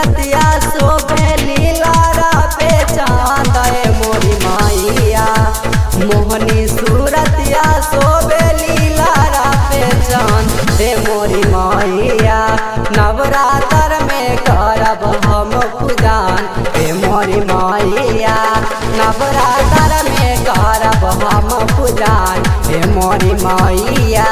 सूरतिया शोभे लीलारा पे चांद मोरी माइया। मोहनी सूरतिया शोभे लीलारा पे चांद मोरी माइया। नवरात्र में करब हम पूजन मोरी माइया। नवरात्र में करब हम पूजन मोरी माइया।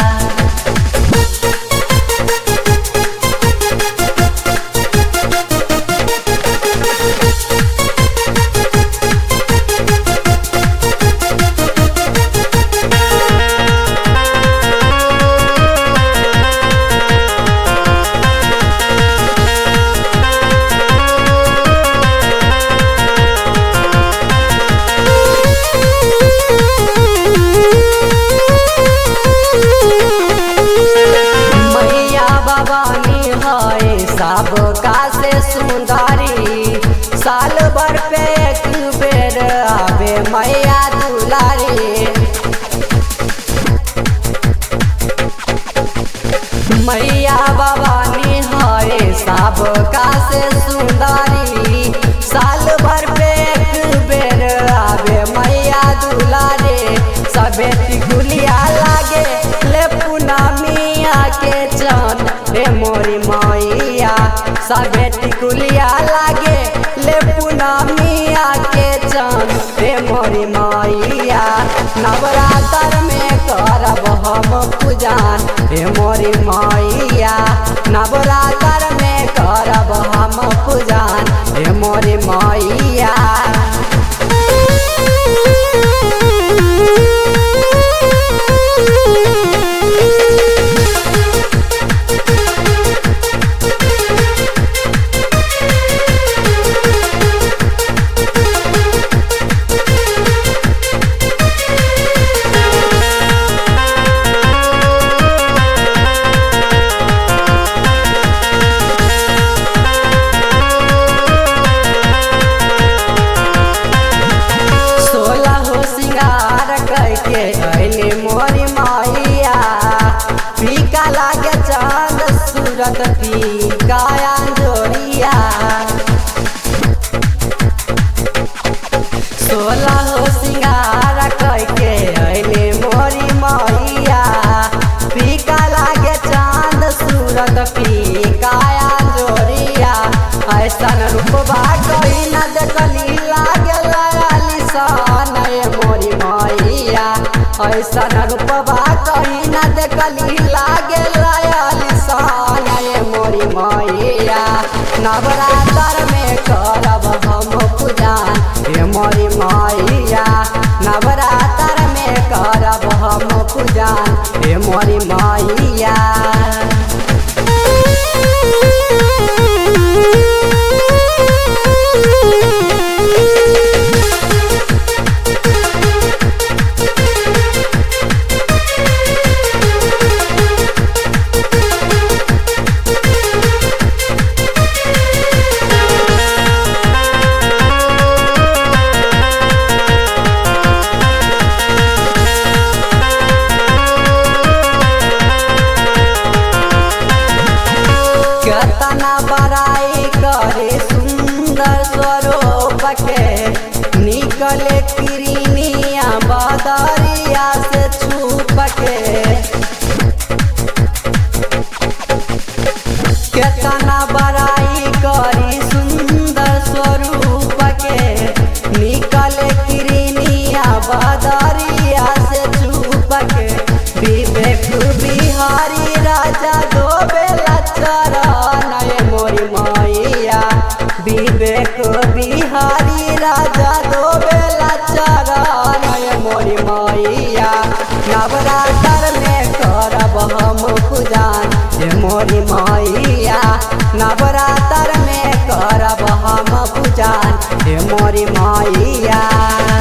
सबका से सुंदरी साल भर पे एक बेर आवे मैया दुलारी। मैया भवानी है सबका से सुंदरी साल भर पे एक बेर आवे मैया दुलारी। सबे टिकुलिया लागे ले पूनमिया के चांद मोरी माइया। सबे टिकुलिया लागे ले पूनमिया के चांद मोरी माइया। नवरात्र में करब हम पूजन मोरी माइया। नवरात्र में करब हम पूजन मोरी माइया। मोरी माइया फीका लागे चांद सूरत फीका अंजोरिया। 16 सिंगार करके अइले मोरी माइया। फीका लागे चांद सूरत फीका अंजोरिया। ऐसन रूपबा कहीं न देखली लागे लिसान मोरी माइया। ऐसन रूपबा कहीं न देखली लागे लिसान मोरी माइया। नवरात्र में करब हम पूजन मोरी माइया। नवरात्र में करब हम पूजन मोरी माइया। केतना बड़ाई करे सुंदर स्वरूप के निकले किरनिया बदरिया से छुप के। केतना बड़ाई करी सुंदर स्वरूप के निकले किरनिया बदरिया से छुप के। विवेक बिहारी राजा दो बेला चरण मोरी माइया। विवेक बिहारी राजा दो बेला चरण मोरी माइया। नवरात्र में करब हम पूजन मोरी माइया। नवरात्र में करब हम पूजन मोरी माइया।